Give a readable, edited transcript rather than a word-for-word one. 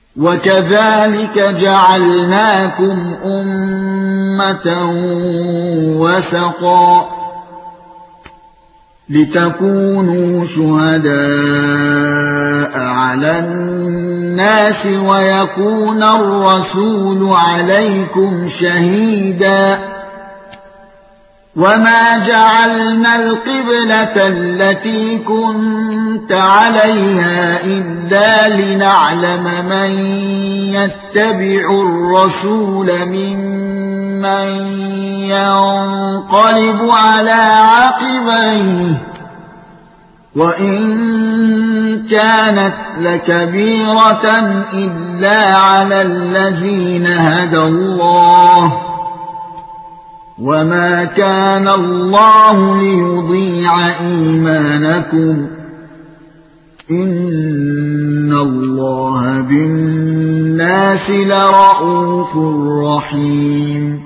وكذلك جعلناكم أمة وسطا لتكونوا شهداء على الناس ويكون الرسول عليكم شهيدا وما جعلنا القبلة التي كنت عليها إلا لنعلم من يتبع الرسول ممن ينقلب على عقبيه وإن كانت لكبيرة إلا على الذين هدى الله وما كان الله ليضيع إيمانكم إن الله بالناس لرءوف رحيم